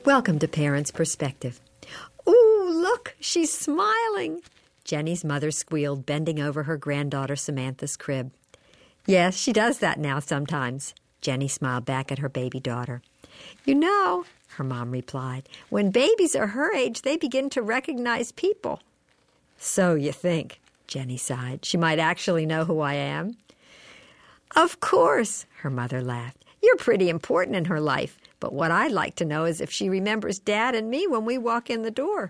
Welcome to Parents' Perspective. Ooh, look, she's smiling. Jenny's mother squealed, bending over her granddaughter Samantha's crib. Yes, she does that now sometimes. Jenny smiled back at her baby daughter. You know, her mom replied, when babies are her age, they begin to recognize people. So you think, Jenny sighed. She might actually know who I am. Of course, her mother laughed. You're pretty important in her life, but what I'd like to know is if she remembers Dad and me when we walk in the door.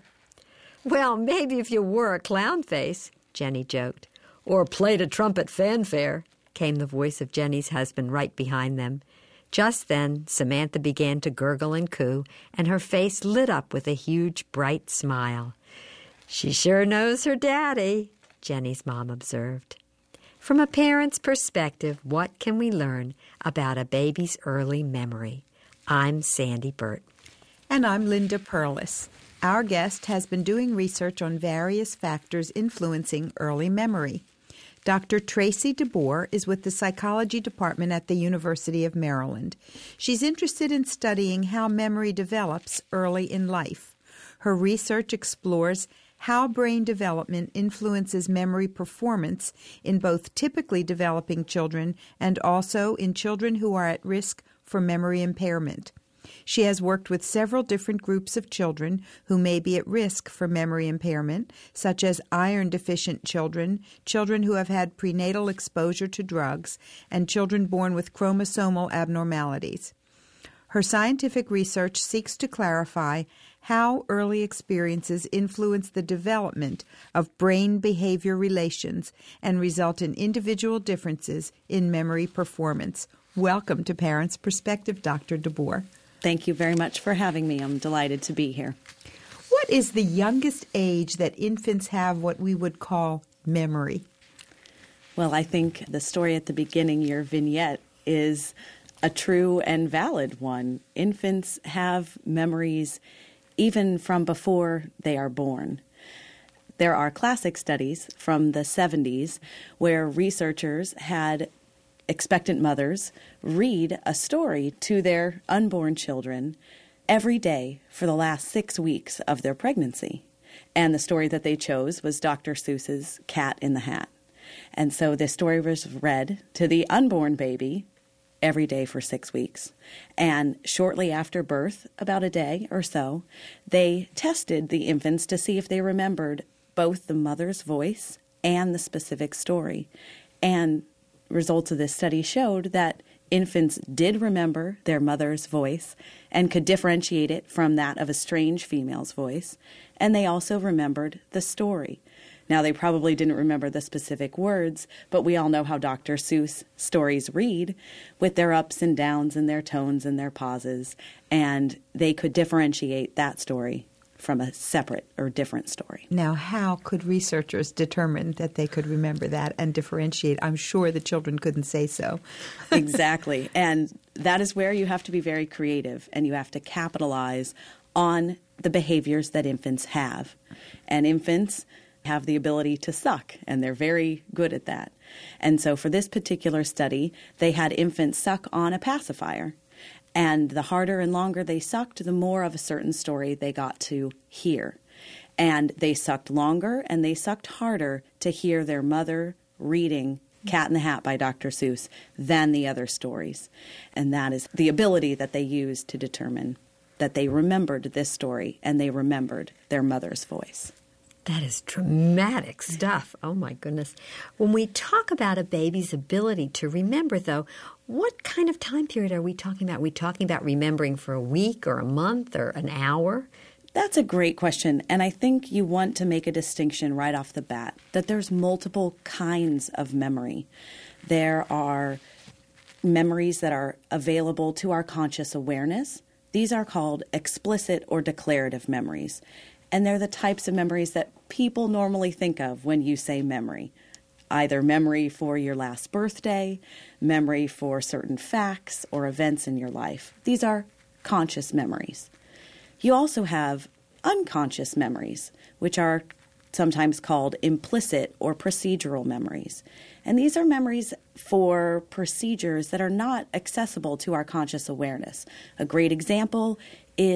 Well, maybe if you wore a clown face, Jenny joked. Or played a trumpet fanfare, came the voice of Jenny's husband right behind them. Just then, Samantha began to gurgle and coo, and her face lit up with a huge, bright smile. She sure knows her daddy, Jenny's mom observed. From a parent's perspective, what can we learn about a baby's early memory? I'm Sandy Burt. And I'm Linda Perlis. Our guest has been doing research on various factors influencing early memory. Dr. Tracy DeBoer is with the Psychology Department at the University of Maryland. She's interested in studying how memory develops early in life. Her research explores how brain development influences memory performance in both typically developing children and also in children who are at risk for memory impairment. She has worked with several different groups of children who may be at risk for memory impairment, such as iron-deficient children, children who have had prenatal exposure to drugs, and children born with chromosomal abnormalities. Her scientific research seeks to clarify how early experiences influence the development of brain-behavior relations and result in individual differences in memory performance. Welcome to Parents' Perspective, Dr. DeBoer. Thank you very much for having me. I'm delighted to be here. What is the youngest age that infants have what we would call memory? Well, I think the story at the beginning, your vignette, is a true and valid one. Infants have memories even from before they are born. There are classic studies from the 70s where researchers had expectant mothers read a story to their unborn children every day for the last 6 weeks of their pregnancy. And the story that they chose was Dr. Seuss's Cat in the Hat. And so this story was read to the unborn baby every day for 6 weeks. And shortly after birth, about a day or so, they tested the infants to see if they remembered both the mother's voice and the specific story. And results of this study showed that infants did remember their mother's voice and could differentiate it from that of a strange female's voice, and they also remembered the story. Now, they probably didn't remember the specific words, but we all know how Dr. Seuss stories read, with their ups and downs and their tones and their pauses, and they could differentiate that story from a separate or different story. Now, how could researchers determine that they could remember that and differentiate? I'm sure the children couldn't say so. Exactly. And that is where you have to be very creative and you have to capitalize on the behaviors that infants have. And infants have the ability to suck, and they're very good at that. And so for this particular study, they had infants suck on a pacifier. And the harder and longer they sucked, the more of a certain story they got to hear. And they sucked longer and they sucked harder to hear their mother reading Cat in the Hat by Dr. Seuss than the other stories. And that is the ability that they used to determine that they remembered this story and they remembered their mother's voice. That is dramatic stuff. Oh, my goodness. When we talk about a baby's ability to remember, though, what kind of time period are we talking about? Are we talking about remembering for a week or a month or an hour? That's a great question, and I think you want to make a distinction right off the bat, that there's multiple kinds of memory. There are memories that are available to our conscious awareness. These are called explicit or declarative memories. And they're the types of memories that people normally think of when you say memory. Either memory for your last birthday, memory for certain facts or events in your life. These are conscious memories. You also have unconscious memories, which are sometimes called implicit or procedural memories. And these are memories for procedures that are not accessible to our conscious awareness. A great example is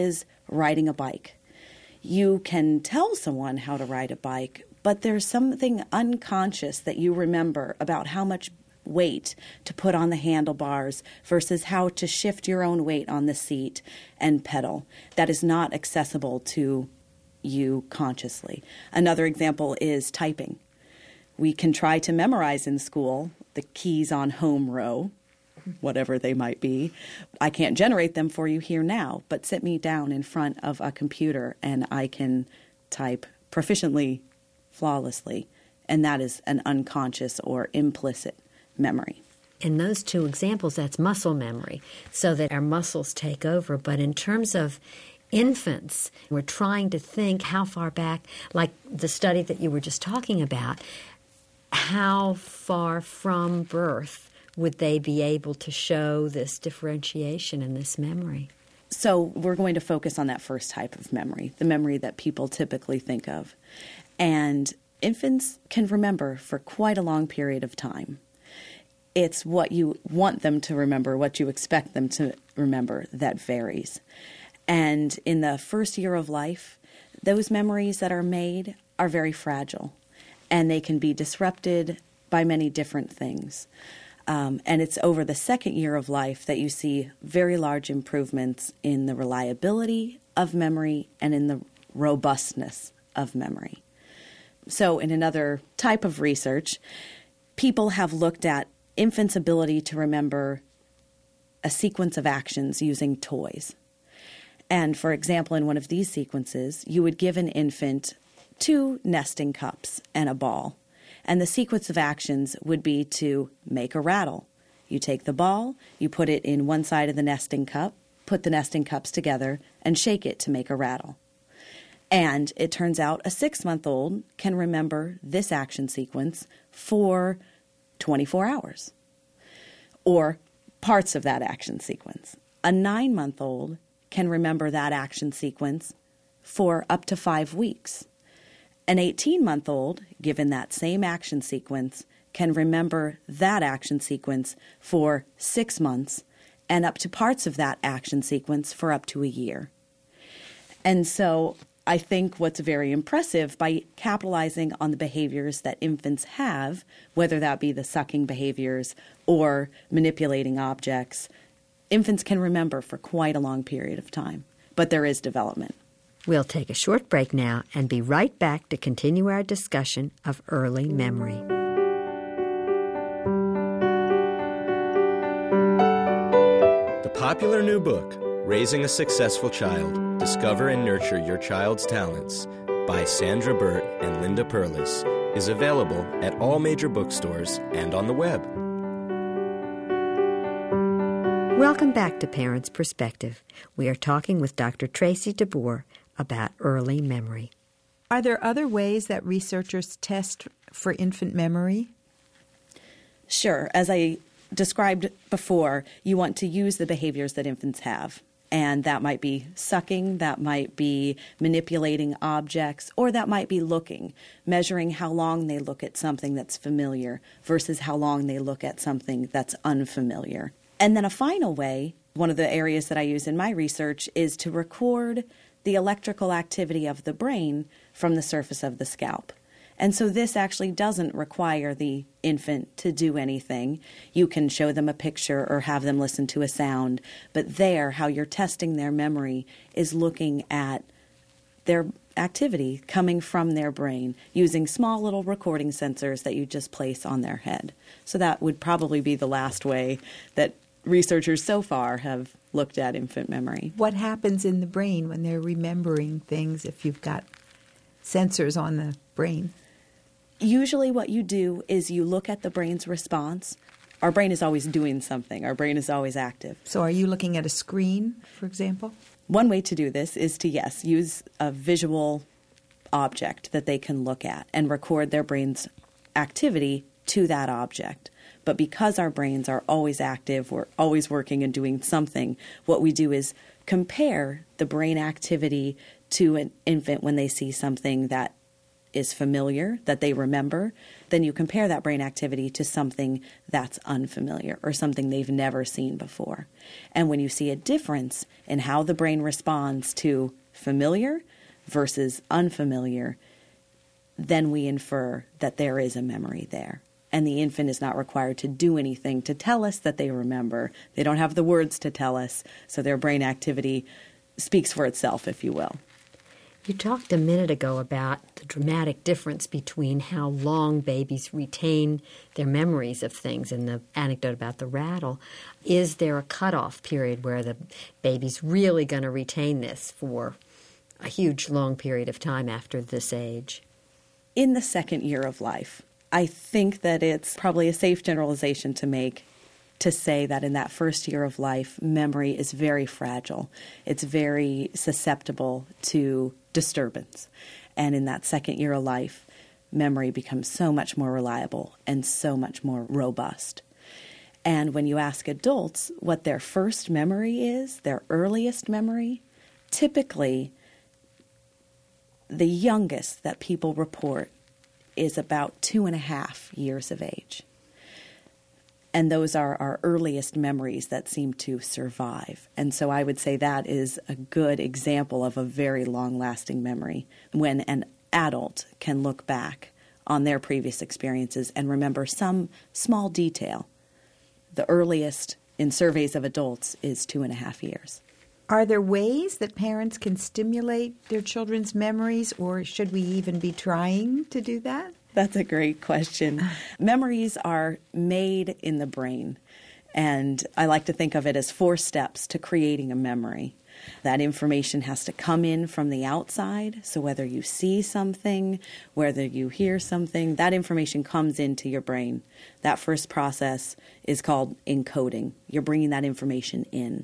riding a bike. You can tell someone how to ride a bike, but there's something unconscious that you remember about how much weight to put on the handlebars versus how to shift your own weight on the seat and pedal. That is not accessible to you consciously. Another example is typing. We can try to memorize in school the keys on home row, whatever they might be. I can't generate them for you here now, but sit me down in front of a computer and I can type proficiently, flawlessly, and that is an unconscious or implicit memory. In those two examples, that's muscle memory, so that our muscles take over. But in terms of infants, we're trying to think how far back, like the study that you were just talking about, how far from birth would they be able to show this differentiation in this memory? So we're going to focus on that first type of memory, the memory that people typically think of. And infants can remember for quite a long period of time. It's what you want them to remember, what you expect them to remember, that varies. And in the first year of life, those memories that are made are very fragile, and they can be disrupted by many different things. And it's over the second year of life that you see very large improvements in the reliability of memory and in the robustness of memory. So in another type of research, people have looked at infants' ability to remember a sequence of actions using toys. And for example, in one of these sequences, you would give an infant 2 nesting cups and a ball. And the sequence of actions would be to make a rattle. You take the ball, you put it in one side of the nesting cup, put the nesting cups together, and shake it to make a rattle. And it turns out a 6-month-old can remember this action sequence for 24 hours, or parts of that action sequence. A 9-month-old can remember that action sequence for up to 5 weeks. An 18-month-old, given that same action sequence, can remember that action sequence for 6 months and up to parts of that action sequence for up to a year. And so I think what's very impressive, by capitalizing on the behaviors that infants have, whether that be the sucking behaviors or manipulating objects, infants can remember for quite a long period of time. But there is development. We'll take a short break now and be right back to continue our discussion of early memory. The popular new book, Raising a Successful Child, Discover and Nurture Your Child's Talents, by Sandra Burt and Linda Perlis, is available at all major bookstores and on the web. Welcome back to Parents' Perspective. We are talking with Dr. Tracy DeBoer about early memory. Are there other ways that researchers test for infant memory? Sure. As I described before, you want to use the behaviors that infants have. And that might be sucking, that might be manipulating objects, or that might be looking, measuring how long they look at something that's familiar versus how long they look at something that's unfamiliar. And then a final way, one of the areas that I use in my research, is to record the electrical activity of the brain from the surface of the scalp. And so this actually doesn't require the infant to do anything. You can show them a picture or have them listen to a sound, but there, how you're testing their memory is looking at their activity coming from their brain using small little recording sensors that you just place on their head. So that would probably be the last way that researchers so far have looked at infant memory. What happens in the brain when they're remembering things if you've got sensors on the brain? Usually what you do is you look at the brain's response. Our brain is always doing something. Our brain is always active. So are you looking at a screen, for example? One way to do this is to, yes, use a visual object that they can look at and record their brain's activity to that object. But because our brains are always active, we're always working and doing something, what we do is compare the brain activity to an infant when they see something that is familiar, that they remember. Then you compare that brain activity to something that's unfamiliar or something they've never seen before. And when you see a difference in how the brain responds to familiar versus unfamiliar, then we infer that there is a memory there. And the infant is not required to do anything to tell us that they remember. They don't have the words to tell us, so their brain activity speaks for itself, if you will. You talked a minute ago about the dramatic difference between how long babies retain their memories of things and the anecdote about the rattle. Is there a cutoff period where the baby's really going to retain this for a huge, long period of time after this age? In the second year of life, I think that it's probably a safe generalization to make to say that in that first year of life, memory is very fragile. It's very susceptible to disturbance. And in that second year of life, memory becomes so much more reliable and so much more robust. And when you ask adults what their first memory is, their earliest memory, typically the youngest that people report is about 2.5 years of age. And those are our earliest memories that seem to survive. And so I would say that is a good example of a very long-lasting memory when an adult can look back on their previous experiences and remember some small detail. The earliest in surveys of adults is 2.5 years. Are there ways that parents can stimulate their children's memories, or should we even be trying to do that? That's a great question. Memories are made in the brain, and I like to think of it as 4 steps to creating a memory. That information has to come in from the outside, so whether you see something, whether you hear something, that information comes into your brain. That first process is called encoding. You're bringing that information in.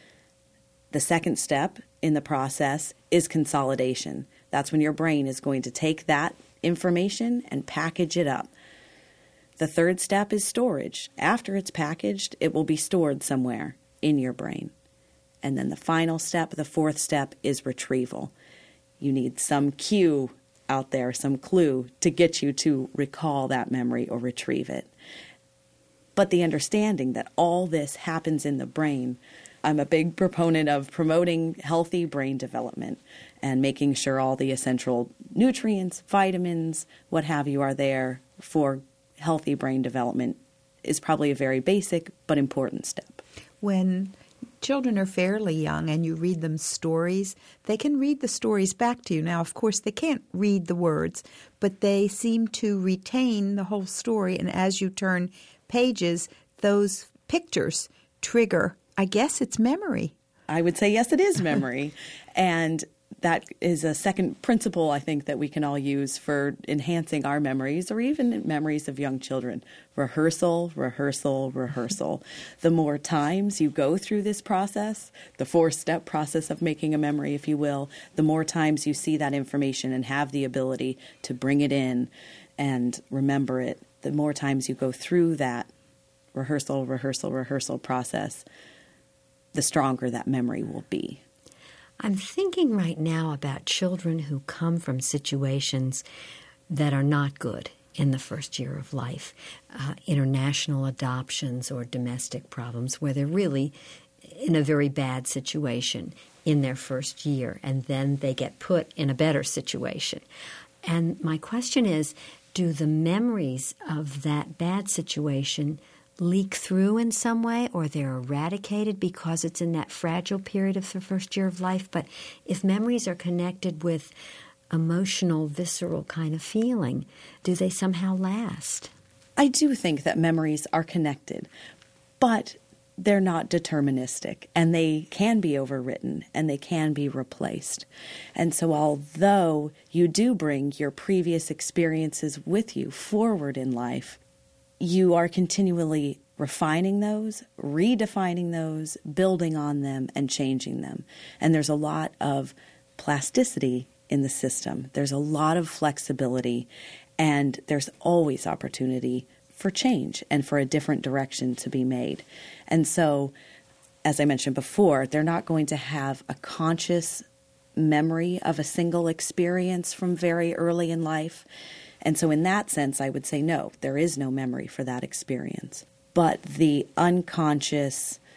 The second step in the process is consolidation. That's when your brain is going to take that information and package it up. The third step is storage. After it's packaged, it will be stored somewhere in your brain. And then the final step, the fourth step, is retrieval. You need some cue out there, some clue to get you to recall that memory or retrieve it. But the understanding that all this happens in the brain, I'm a big proponent of promoting healthy brain development and making sure all the essential nutrients, vitamins, what have you, are there for healthy brain development is probably a very basic but important step. When children are fairly young and you read them stories, they can read the stories back to you. Now, of course, they can't read the words, but they seem to retain the whole story. And as you turn pages, those pictures trigger, I guess it's memory. I would say, yes, it is memory. And that is a second principle, I think, that we can all use for enhancing our memories or even memories of young children. Rehearsal, rehearsal, rehearsal. The more times you go through this process, the 4-step process of making a memory, if you will, the more times you see that information and have the ability to bring it in and remember it, the more times you go through that rehearsal, rehearsal, rehearsal process, the stronger that memory will be. I'm thinking right now about children who come from situations that are not good in the first year of life, international adoptions or domestic problems where they're really in a very bad situation in their first year, and then they get put in a better situation. And my question is, do the memories of that bad situation leak through in some way, or they're eradicated because it's in that fragile period of the first year of life? But if memories are connected with emotional, visceral kind of feeling, do they somehow last? I do think that memories are connected, but they're not deterministic, and they can be overwritten, and they can be replaced. And so although you do bring your previous experiences with you forward in life, you are continually refining those, redefining those, building on them, and changing them. And there's a lot of plasticity in the system. There's a lot of flexibility, and there's always opportunity for change and for a different direction to be made. And so, as I mentioned before, they're not going to have a conscious memory of a single experience from very early in life. And so in that sense, I would say no, there is no memory for that experience. But the unconscious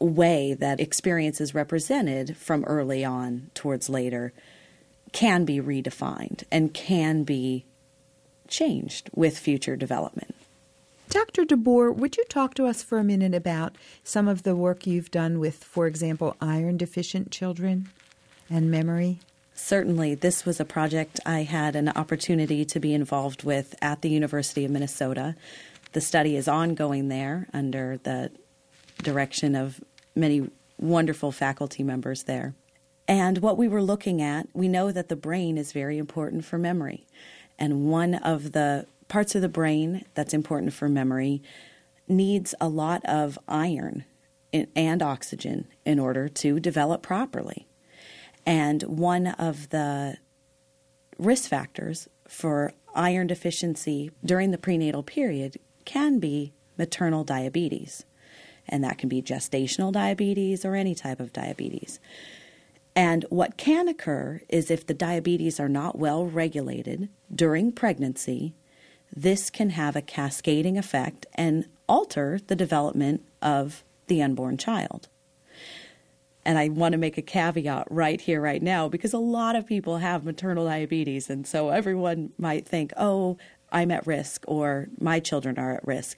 way that experience is represented from early on towards later can be redefined and can be changed with future development. Dr. DeBoer, would you talk to us for a minute about some of the work you've done with, for example, iron-deficient children and memory? Certainly. This was a project I had an opportunity to be involved with at the University of Minnesota. The study is ongoing there under the direction of many wonderful faculty members there. And what we were looking at, we know that the brain is very important for memory. And one of the parts of the brain that's important for memory needs a lot of iron and oxygen in order to develop properly. And one of the risk factors for iron deficiency during the prenatal period can be maternal diabetes. And that can be gestational diabetes or any type of diabetes. And what can occur is if the diabetes are not well regulated during pregnancy, this can have a cascading effect and alter the development of the unborn child. And I want to make a caveat right here, right now, because a lot of people have maternal diabetes. And so everyone might think, oh, I'm at risk or my children are at risk.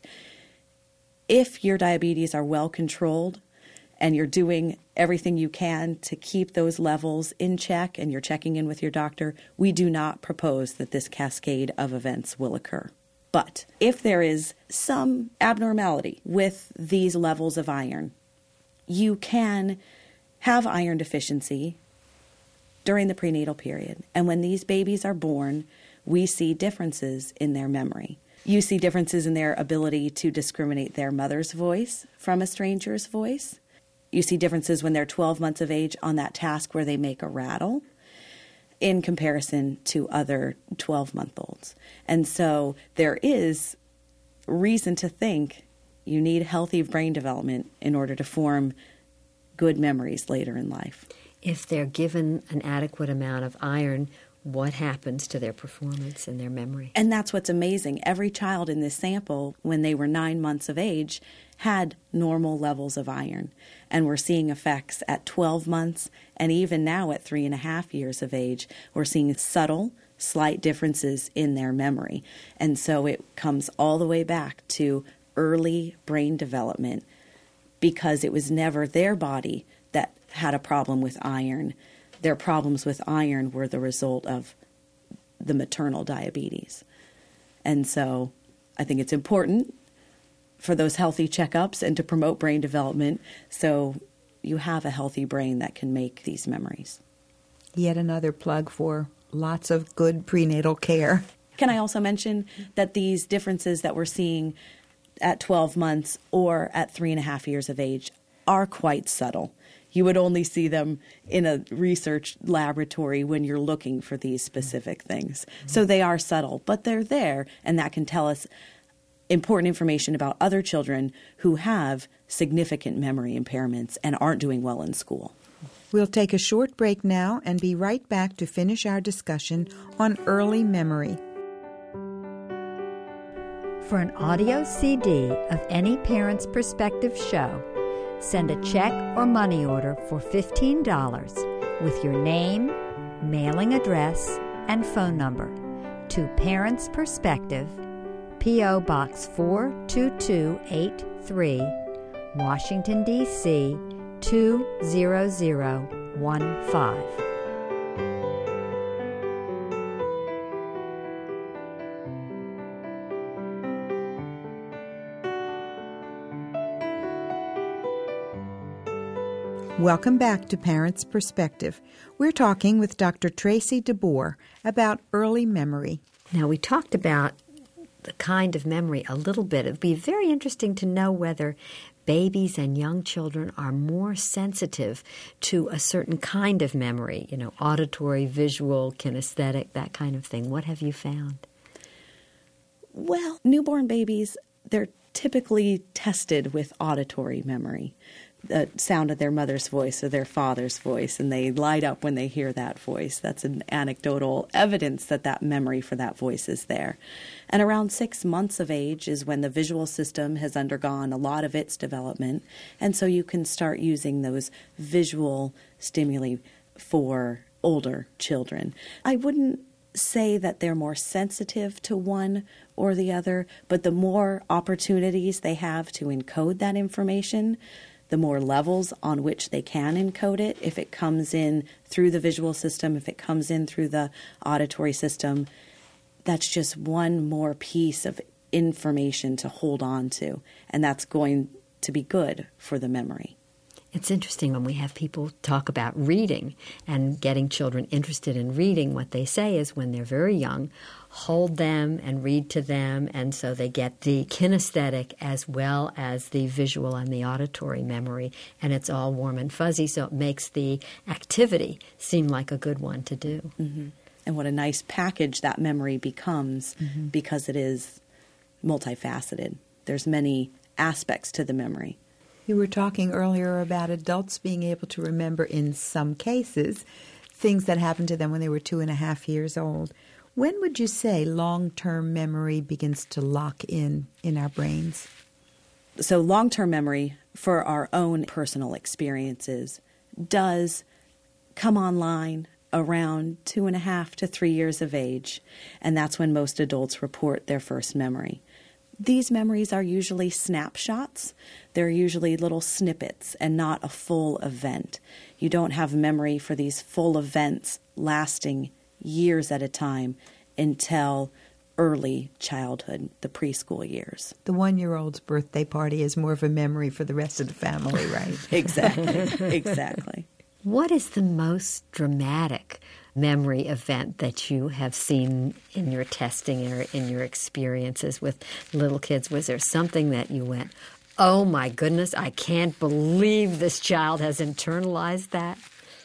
If your diabetes are well controlled and you're doing everything you can to keep those levels in check and you're checking in with your doctor, we do not propose that this cascade of events will occur. But if there is some abnormality with these levels of iron, you can have iron deficiency during the prenatal period. And when these babies are born, we see differences in their memory. You see differences in their ability to discriminate their mother's voice from a stranger's voice. You see differences when they're 12 months of age on that task where they make a rattle in comparison to other 12-month-olds. And so there is reason to think you need healthy brain development in order to form good memories later in life. If they're given an adequate amount of iron, what happens to their performance and their memory? And that's what's amazing. Every child in this sample, when they were 9 months of age, had normal levels of iron. And we're seeing effects at 12 months, and even now at 3.5 years of age, we're seeing subtle, slight differences in their memory. And so it comes all the way back to early brain development, because it was never their body that had a problem with iron. Their problems with iron were the result of the maternal diabetes. And so I think it's important for those healthy checkups and to promote brain development so you have a healthy brain that can make these memories. Yet another plug for lots of good prenatal care. Can I also mention that these differences that we're seeing at 12 months or at 3.5 years of age are quite subtle. You would only see them in a research laboratory when you're looking for these specific things. Mm-hmm. So they are subtle, but they're there, and that can tell us important information about other children who have significant memory impairments and aren't doing well in school. We'll take a short break now and be right back to finish our discussion on early memory. For an audio CD of any Parent's Perspective show, send a check or money order for $15 with your name, mailing address, and phone number to Parent's Perspective, P.O. Box 42283, Washington, D.C. 20015. Welcome back to Parents' Perspective. We're talking with Dr. Tracy DeBoer about early memory. Now, we talked about the kind of memory a little bit. It would be very interesting to know whether babies and young children are more sensitive to a certain kind of memory, auditory, visual, kinesthetic, that kind of thing. What have you found? Well, newborn babies, they're typically tested with auditory memory. the sound of their mother's voice or their father's voice, and they light up when they hear that voice. That's an anecdotal evidence that that memory for that voice is there. And around 6 months of age is when the visual system has undergone a lot of its development, and so you can start using those visual stimuli for older children. I wouldn't say that they're more sensitive to one or the other, but the more opportunities they have to encode that information, the more levels on which they can encode it. If it comes in through the visual system, if it comes in through the auditory system, that's just one more piece of information to hold on to, and that's going to be good for the memory. It's interesting when we have people talk about reading and getting children interested in reading. What they say is when they're very young, hold them and read to them, and so they get the kinesthetic as well as the visual and the auditory memory, and it's all warm and fuzzy, so it makes the activity seem like a good one to do. Mm-hmm. And what a nice package that memory becomes because it is multifaceted. There's many aspects to the memory. You were talking earlier about adults being able to remember, in some cases, things that happened to them when they were 2.5 years old. When would you say long-term memory begins to lock in our brains? So long-term memory for our own personal experiences does come online around 2.5 to 3 years of age, and that's when most adults report their first memory. These memories are usually snapshots. They're usually little snippets and not a full event. You don't have memory for these full events lasting years at a time until early childhood, the preschool years. The 1-year-old's birthday party is more of a memory for the rest of the family, right? Exactly. What is the most dramatic memory event that you have seen in your testing or in your experiences with little kids? Was there something that you went, oh my goodness, I can't believe this child has internalized that?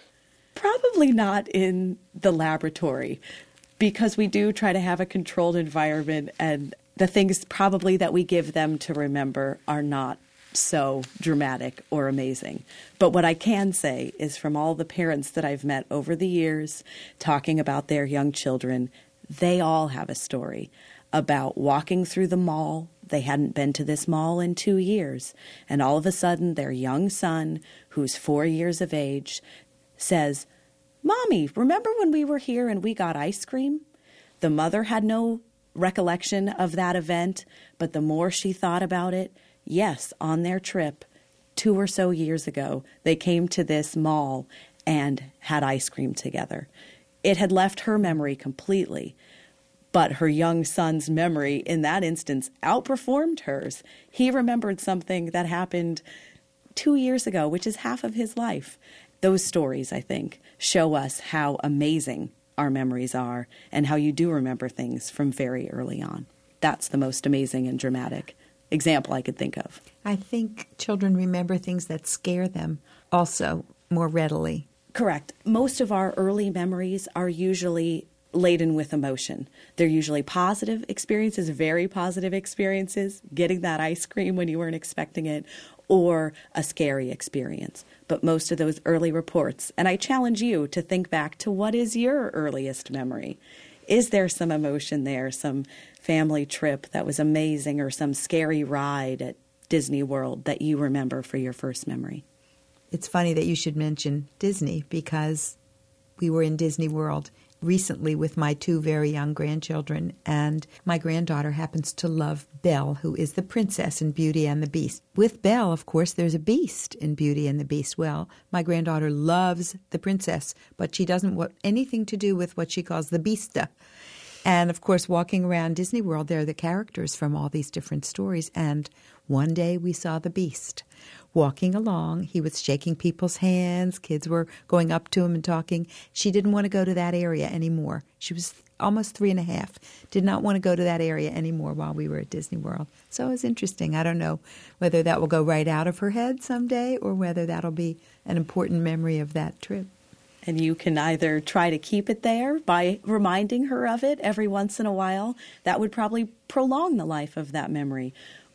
Probably not in the laboratory, because we do try to have a controlled environment, and the things probably that we give them to remember are not so dramatic or amazing. But what I can say is, from all the parents that I've met over the years talking about their young children, they all have a story about walking through the mall. They hadn't been to this mall in 2 years, and all of a sudden their young son, who's 4 years of age, says, "Mommy, remember when we were here and we got ice cream?" The mother had no recollection of that event, but the more she thought about it, yes, on their trip 2 or so years ago, they came to this mall and had ice cream together. It had left her memory completely, but her young son's memory in that instance outperformed hers. He remembered something that happened 2 years ago, which is half of his life. Those stories, I think, show us how amazing our memories are and how you do remember things from very early on. That's the most amazing and dramatic example I could think of. I think children remember things that scare them also more readily. Correct. Most of our early memories are usually laden with emotion. They're usually positive experiences, very positive experiences, getting that ice cream when you weren't expecting it, or a scary experience. But most of those early reports, and I challenge you to think back to what is your earliest memory. Is there some emotion there, some family trip that was amazing, or some scary ride at Disney World that you remember for your first memory? It's funny that you should mention Disney, because we were in Disney World recently with my 2 very young grandchildren, and my granddaughter happens to love Belle, who is the princess in Beauty and the Beast. With Belle, of course, there's a beast in Beauty and the Beast. Well, my granddaughter loves the princess, but she doesn't want anything to do with what she calls the beasta. And, of course, walking around Disney World, there are the characters from all these different stories. And one day we saw the Beast walking along. He was shaking people's hands. Kids were going up to him and talking. She didn't want to go to that area anymore. She was almost 3.5. Did not want to go to that area anymore while we were at Disney World. So it was interesting. I don't know whether that will go right out of her head someday or whether that'll be an important memory of that trip. And you can either try to keep it there by reminding her of it every once in a while. That would probably prolong the life of that memory.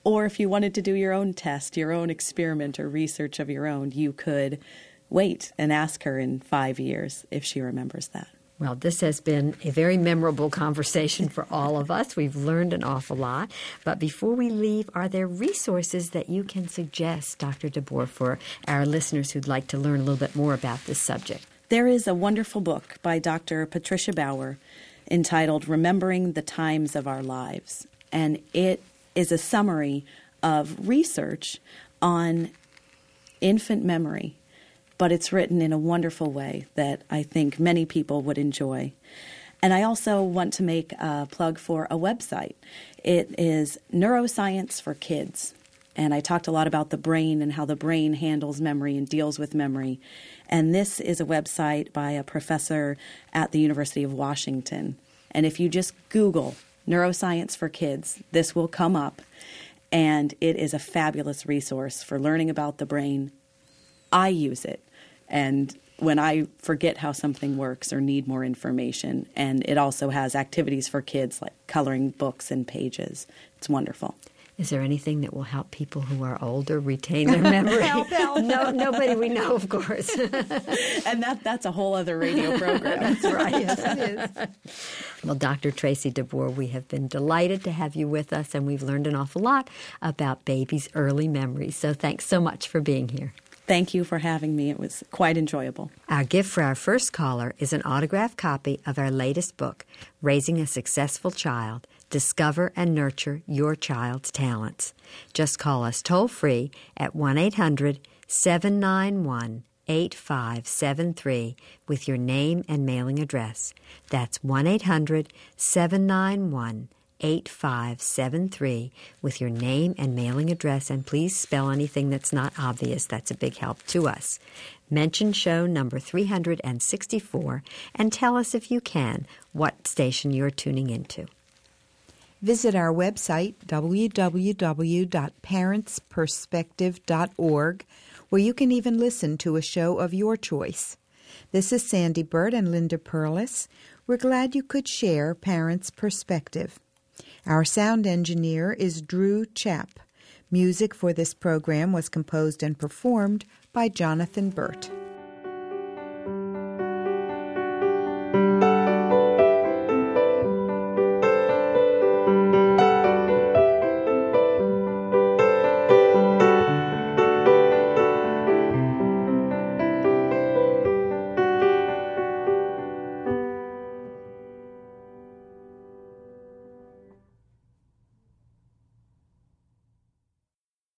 Or if you wanted to do your own test, your own experiment or research of your own, you could wait and ask her in 5 years if she remembers that. Well, this has been a very memorable conversation for all of us. We've learned an awful lot. But before we leave, are there resources that you can suggest, Dr. DeBoer, for our listeners who'd like to learn a little bit more about this subject? There is a wonderful book by Dr. Patricia Bauer entitled Remembering the Times of Our Lives. And it is a summary of research on infant memory, but it's written in a wonderful way that I think many people would enjoy. And I also want to make a plug for a website. It is Neuroscience for Kids. And I talked a lot about the brain and how the brain handles memory and deals with memory. And this is a website by a professor at the University of Washington. And if you just Google Neuroscience for Kids, this will come up. And it is a fabulous resource for learning about the brain. I use it. And when I forget how something works or need more information. And it also has activities for kids like coloring books and pages. It's wonderful. Is there anything that will help people who are older retain their memory? Help. No, nobody we know, of course. And that's a whole other radio program. That's right. Yes, it is. Well, Dr. Tracy DeBoer, we have been delighted to have you with us, and we've learned an awful lot about babies' early memories. So thanks so much for being here. Thank you for having me. It was quite enjoyable. Our gift for our first caller is an autographed copy of our latest book, Raising a Successful Child. Discover and nurture your child's talents. Just call us toll-free at 1-800-791-8573 with your name and mailing address. That's 1-800-791-8573 with your name and mailing address, and please spell anything that's not obvious. That's a big help to us. Mention show number 364 and tell us, if you can, what station you're tuning into. Visit our website, www.parentsperspective.org, where you can even listen to a show of your choice. This is Sandy Burt and Linda Perlis. We're glad you could share Parents' Perspective. Our sound engineer is Drew Chapp. Music for this program was composed and performed by Jonathan Burt.